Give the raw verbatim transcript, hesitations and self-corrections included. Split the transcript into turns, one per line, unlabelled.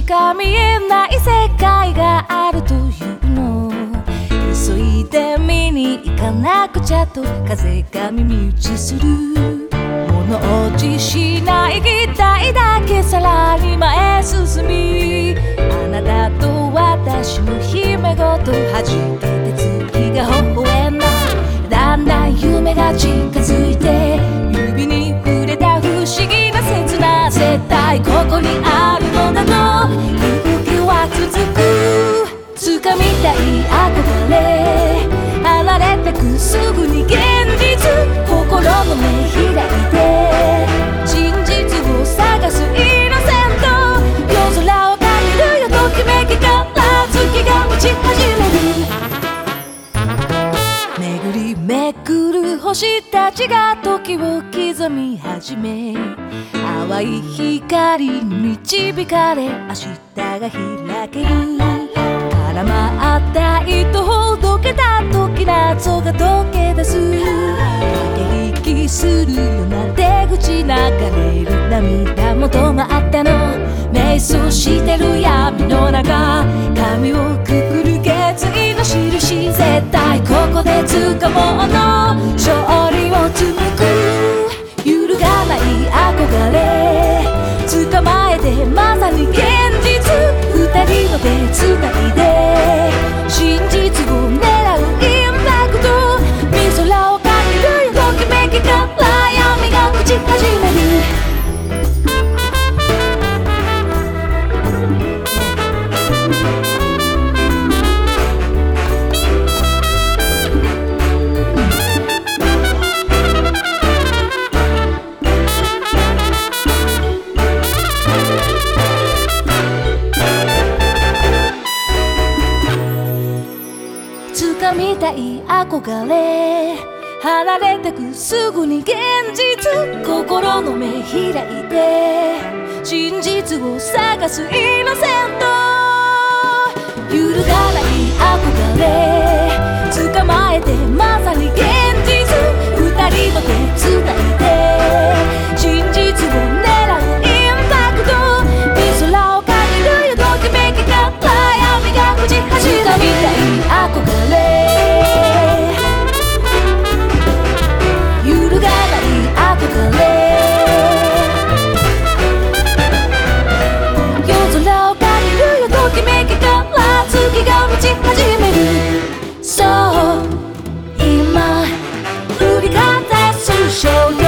か見えない世界があるというの。急いで見に行かなくちゃと風が耳打ちする。物落ちしない期待だけさらに前へ進み、あなたと私の姫ごと弾けて月が微笑んだ。だんだん夢が近づいて、指に触れた不思議な切な絶対ここにあるのだと勇気は続く。掴みたい憧れあられてくすぐに現実、心の目開いて真実を探すイノセント。夜空をかけるよときめきから月が満ち始める。巡りめくる星たちが時を刻み始め、淡い光に導かれ明日が開ける。絡まった糸ほどけた時謎が溶け出す。駆け引きするような出口流れる涙も止まったの。瞑想してる闇の中、髪をくくる決意の印、絶対ここで掴もうの勝利を紡ぐ。揺るがない憧れ捕まえてまさに現実、二人の手つないで真実を狙うインパクト。見空をかけるよときめきから闇が満ち始める。掴みたい憧れ離れてくすぐに現実、心の目開いて真実を探すイノセント。揺るがない憧れ捕まえてまさに現実、二人の手つないで真実を狙うインパクト。見空をかけるよときめきから闇が満ち始めたみたい憧れ揺るがない憧れ、夜空をかけるよときめきから月が満ち始める。そう今振りかざす衝